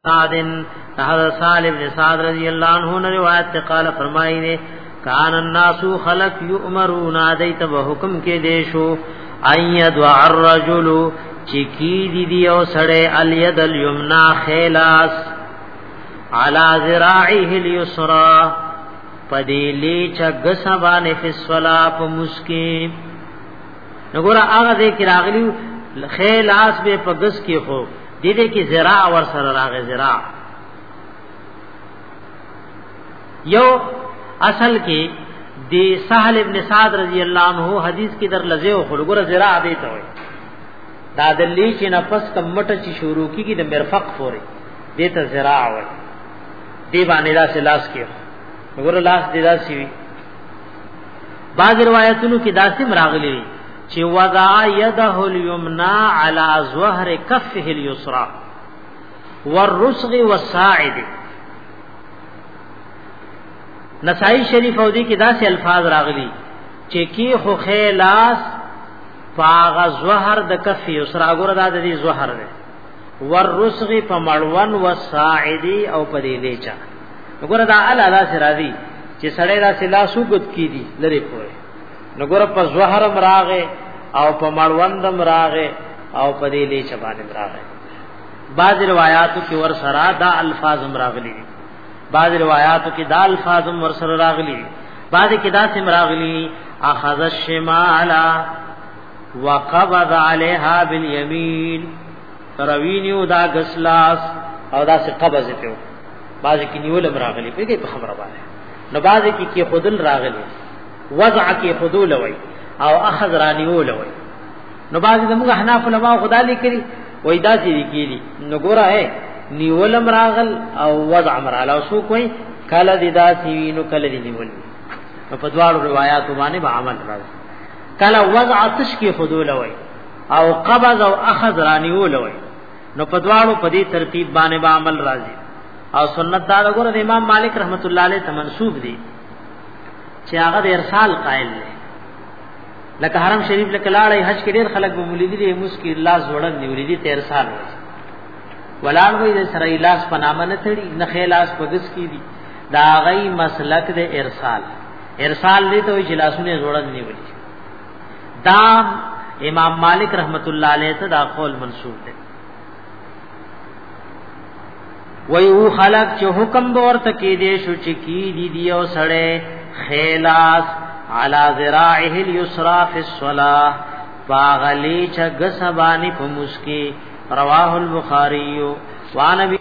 سعد حضرت سالم بن سعد رضی اللہ عنہ نے روایت سے قال فرمائی نے کان الناس خلق یؤمرون ادیت بحکم کے دیشو اید الرجل چکی دی او سڑے الید الیمنا خیلاس علی ذراعه الیسرا پدیلی چگ سبان فی الصلاۃ مسکی نګور هغه دې کې راغلی خیلاس به پگس کې خو دې دې کې ذراع ور سره راغی ذراع یو اصل کې دی سہل ابن سعد رضی اللہ عنہ حدیث کی در لزه او خلګور ذراع دیته وي دا دلی چې نفس کمټ چې شروع کیږي د مرفق پورې دیته ذراع وي دی باندې لا سلاس کې وګور لاس دی داسي وي بعض روایتونو کې داسې مراغلي چې وضع يده اليمنى على ظهر كفه اليسرى والرسغ والساعد نسائی شریف او دی کې داسې الفاظ راغلي چې کی خو خلاص فاغ ظهر د کف یسرا ګور د دې ظهر ده والرسغ فمړون والساعدی او پدې لیچا ګور دا الالا سرادی چې سړی را سلا سوګت کی دي لری کوی ګور په ظهر مراغه او په مړوند مراغه او پدې لیچا باندې مراغه بعض روایتو کې ور سرا دا الفاظ مراغلي بعض روایاتو کې دا الفاظ ورسره راغلي بعض کې دا سم راغلي اخذ الشمال وقبض عليها باليمين روينيو دا غسلاس او دا سه قبض ته بعض کې نیول راغلي په خبره باندې نو بعض کې خودل راغلي وضع کې خودول وي او اخذ رانيول وي نو بعض دمغه حناف علماء خدا لیکلي وای دا سې کېدي نو ګوره ہے نیول مراغل او وضع مراغل او سو کوئی کله ددا سیوینو کله دی نیول په دوالو روایتو باندې به عمل راځي کله وضع تشکی خذول وای او قبض او اخذ رانیول وای نو په دوالو په دې ترتیب باندې به عمل راځي او سنت دا وګوره د امام مالک رحمت الله علیه ته منسوب دي چې هغه د ارسال قائل دی لکه حرم شریف لکه لاړې حج کې ډېر خلک به مولیدي دي مسکی الله زوړن نیولې دي ته ارسال وایي ولان وی د سره الاس پنامه نه تړي نه خلاص پګس کی دي دا غي مسلک د ارسال دې ته اجلاسونه جوړن نیولې دا امام مالک رحمت الله علیه ته دا قول منسوب ده وی او خلق چې حکم ورته کې دې شو چې کی دي دی او سړې خلاص علی ذراعه اليسرى فی الصلاه باغلی چ غسبانی په مسکی رواه البخاری وان